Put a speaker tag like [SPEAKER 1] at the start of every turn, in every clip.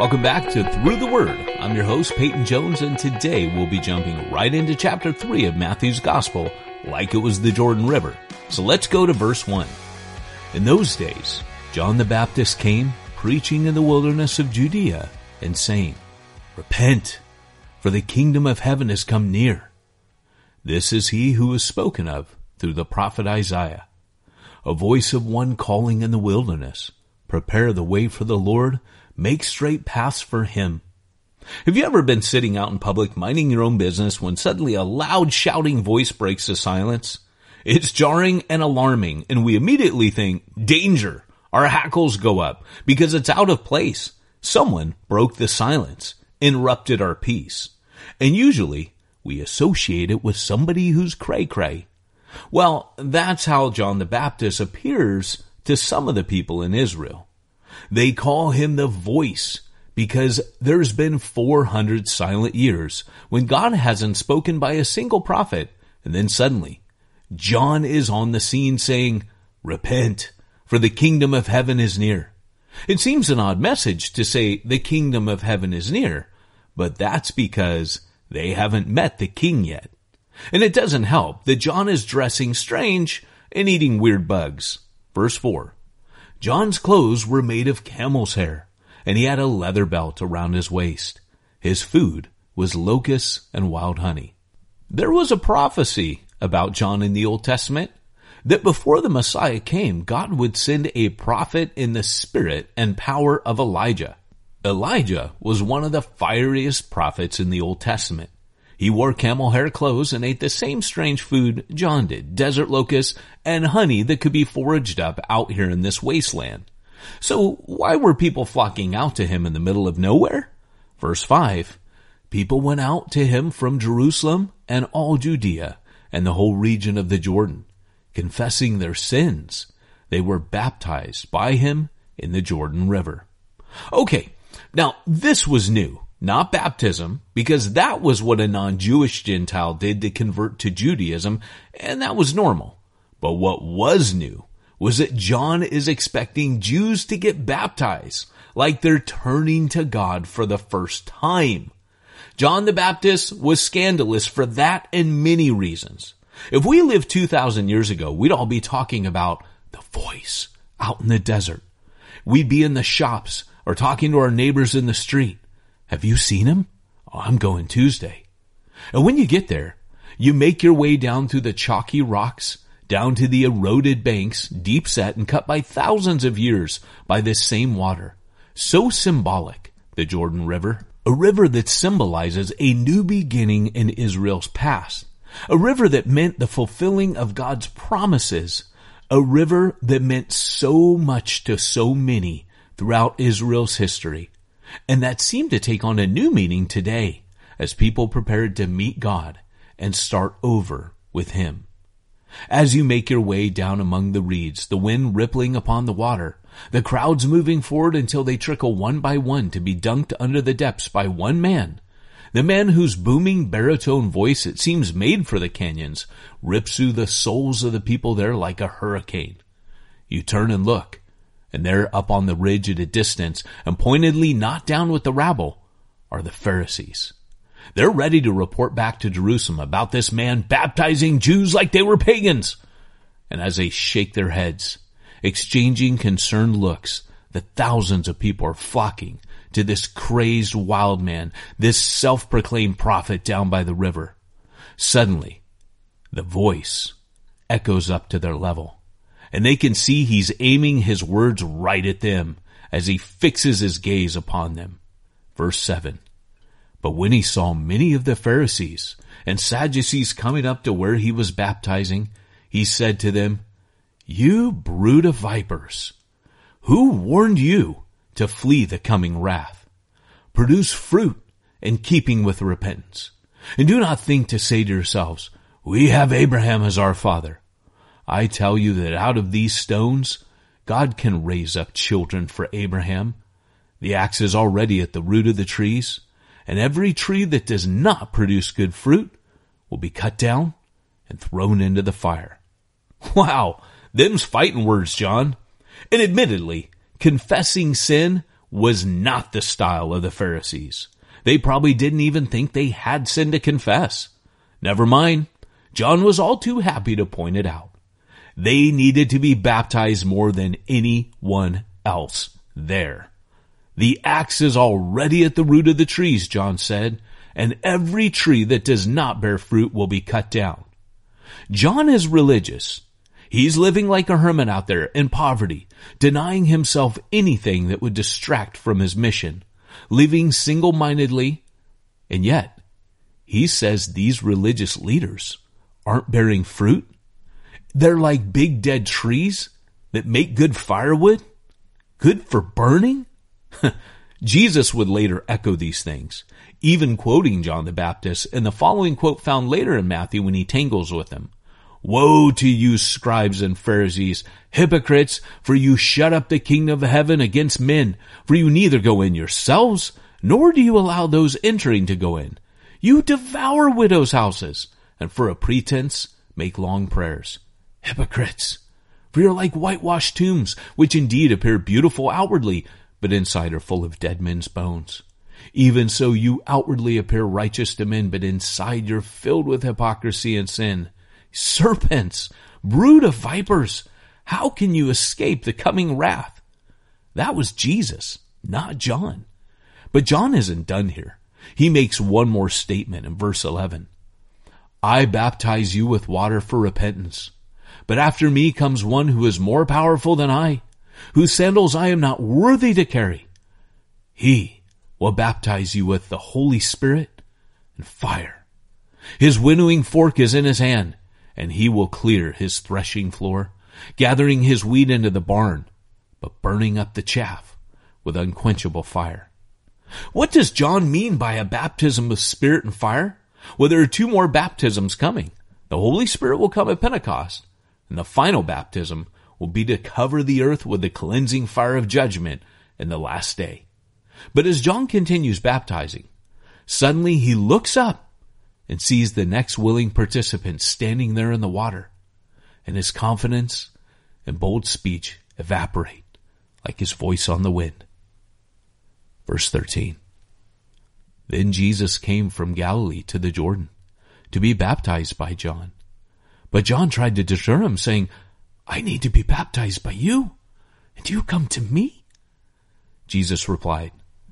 [SPEAKER 1] Welcome back to Through the Word. I'm your host, Peyton Jones, and today we'll be jumping right into chapter 3 of Matthew's Gospel, like it was the Jordan River. So let's go to verse 1. In those days, John the Baptist came, preaching in the wilderness of Judea, and saying, Repent, for the kingdom of heaven has come near. This is he who was spoken of through the prophet Isaiah, a voice of one calling in the wilderness, Prepare the way for the Lord, make straight paths for him. Have you ever been sitting out in public minding your own business when suddenly a loud shouting voice breaks the silence? It's jarring and alarming, and we immediately think, danger. Our hackles go up because it's out of place. Someone broke the silence, interrupted our peace. And usually we associate it with somebody who's cray-cray. Well, that's how John the Baptist appears to some of the people in Israel. They call him the voice because there's been 400 silent years when God hasn't spoken by a single prophet. And then suddenly, John is on the scene saying, Repent, for the kingdom of heaven is near. It seems an odd message to say the kingdom of heaven is near, but that's because they haven't met the king yet. And it doesn't help that John is dressing strange and eating weird bugs. Verse 4. John's clothes were made of camel's hair, and he had a leather belt around his waist. His food was locusts and wild honey. There was a prophecy about John in the Old Testament that before the Messiah came, God would send a prophet in the spirit and power of Elijah. Elijah was one of the fieriest prophets in the Old Testament. He wore camel hair clothes and ate the same strange food John did, desert locusts and honey that could be foraged up out here in this wasteland. So why were people flocking out to him in the middle of nowhere? Verse 5, people went out to him from Jerusalem and all Judea and the whole region of the Jordan, confessing their sins. They were baptized by him in the Jordan River. Okay, now this was new. Not baptism, because that was what a non-Jewish Gentile did to convert to Judaism, and that was normal. But what was new was that John is expecting Jews to get baptized, like they're turning to God for the first time. John the Baptist was scandalous for that and many reasons. If we lived 2,000 years ago, we'd all be talking about the voice out in the desert. We'd be in the shops or talking to our neighbors in the street. Have you seen him? Oh, I'm going Tuesday. And when you get there, you make your way down through the chalky rocks, down to the eroded banks, deep set and cut by thousands of years by this same water. So symbolic, the Jordan River. A river that symbolizes a new beginning in Israel's past. A river that meant the fulfilling of God's promises. A river that meant so much to so many throughout Israel's history. And that seemed to take on a new meaning today as people prepared to meet God and start over with him. As you make your way down among the reeds, the wind rippling upon the water, the crowds moving forward until they trickle one by one to be dunked under the depths by one man, the man whose booming baritone voice, it seems made for the canyons, rips through the souls of the people there like a hurricane. You turn and look. And there up on the ridge at a distance and pointedly not down with the rabble are the Pharisees. They're ready to report back to Jerusalem about this man baptizing Jews like they were pagans. And as they shake their heads, exchanging concerned looks, the thousands of people are flocking to this crazed wild man, this self-proclaimed prophet down by the river. Suddenly, the voice echoes up to their level. And they can see he's aiming his words right at them as he fixes his gaze upon them. Verse 7. But when he saw many of the Pharisees and Sadducees coming up to where he was baptizing, he said to them, You brood of vipers, who warned you to flee the coming wrath? Produce fruit in keeping with repentance. And do not think to say to yourselves, We have Abraham as our father. I tell you that out of these stones, God can raise up children for Abraham. The axe is already at the root of the trees, and every tree that does not produce good fruit will be cut down and thrown into the fire. Wow, them's fighting words, John. And admittedly, confessing sin was not the style of the Pharisees. They probably didn't even think they had sin to confess. Never mind, John was all too happy to point it out. They needed to be baptized more than anyone else there. The axe is already at the root of the trees, John said, and every tree that does not bear fruit will be cut down. John is religious. He's living like a hermit out there in poverty, denying himself anything that would distract from his mission, living single-mindedly, and yet he says these religious leaders aren't bearing fruit. They're like big dead trees that make good firewood, good for burning. Jesus would later echo these things, even quoting John the Baptist in the following quote found later in Matthew when he tangles with him. Woe to you, scribes and Pharisees, hypocrites, for you shut up the kingdom of heaven against men, for you neither go in yourselves, nor do you allow those entering to go in. You devour widows' houses, and for a pretense make long prayers. Hypocrites, for you are like whitewashed tombs, which indeed appear beautiful outwardly, but inside are full of dead men's bones. Even so you outwardly appear righteous to men, but inside you're filled with hypocrisy and sin. Serpents, brood of vipers, how can you escape the coming wrath? That was Jesus, not John. But John isn't done here. He makes one more statement in verse 11. I baptize you with water for repentance, but after me comes one who is more powerful than I, whose sandals I am not worthy to carry. He will baptize you with the Holy Spirit and fire. His winnowing fork is in his hand, and he will clear his threshing floor, gathering his wheat into the barn, but burning up the chaff with unquenchable fire. What does John mean by a baptism of spirit and fire? Well, there are two more baptisms coming. The Holy Spirit will come at Pentecost, and the final baptism will be to cover the earth with the cleansing fire of judgment in the last day. But as John continues baptizing, suddenly he looks up and sees the next willing participant standing there in the water, and his confidence and bold speech evaporate like his voice on the wind. Verse 13. Then Jesus came from Galilee to the Jordan to be baptized by John. But John tried to deter him, saying, I need to be baptized by you, and you come to me? Jesus replied,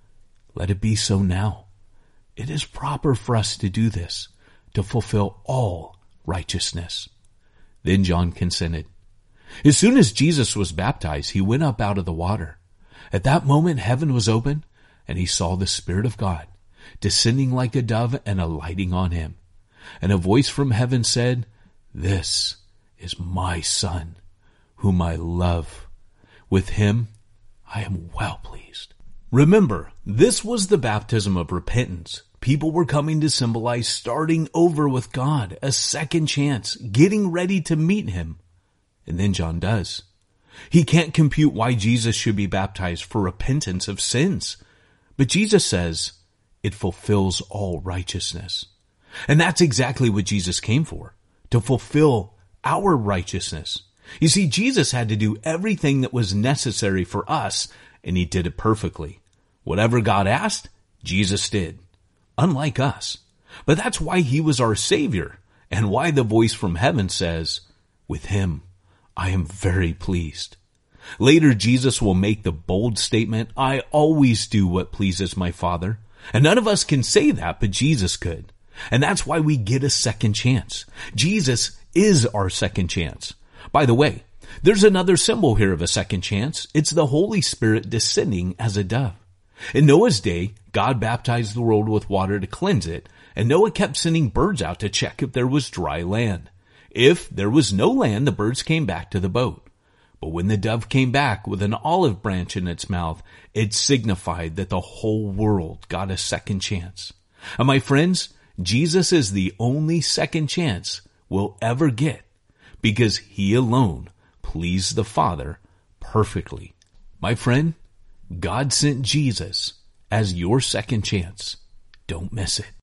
[SPEAKER 1] Let it be so now. It is proper for us to do this, to fulfill all righteousness. Then John consented. As soon as Jesus was baptized, he went up out of the water. At that moment, heaven was open, and he saw the Spirit of God descending like a dove and alighting on him. And a voice from heaven said, This is my Son, whom I love. With him I am well pleased. Remember, this was the baptism of repentance. People were coming to symbolize starting over with God, a second chance, getting ready to meet him. And then John does. He can't compute why Jesus should be baptized for repentance of sins. But Jesus says, it fulfills all righteousness. And that's exactly what Jesus came for, to fulfill our righteousness. You see, Jesus had to do everything that was necessary for us, and he did it perfectly. Whatever God asked, Jesus did. Unlike us. But that's why he was our Savior, and why the voice from heaven says, with him I am very pleased. Later, Jesus will make the bold statement, I always do what pleases my Father. And none of us can say that, but Jesus could. And that's why we get a second chance. Jesus is our second chance. By the way, there's another symbol here of a second chance. It's the Holy Spirit descending as a dove. In Noah's day, God baptized the world with water to cleanse it, and Noah kept sending birds out to check if there was dry land. If there was no land, the birds came back to the boat. But when the dove came back with an olive branch in its mouth, it signified that the whole world got a second chance. And my friends, Jesus is the only second chance we'll ever get, because he alone pleased the Father perfectly. My friend, God sent Jesus as your second chance. Don't miss it.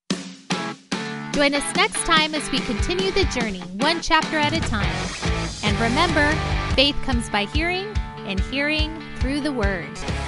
[SPEAKER 2] Join us next time as we continue the journey, one chapter at a time. And remember, faith comes by hearing, and hearing through the Word.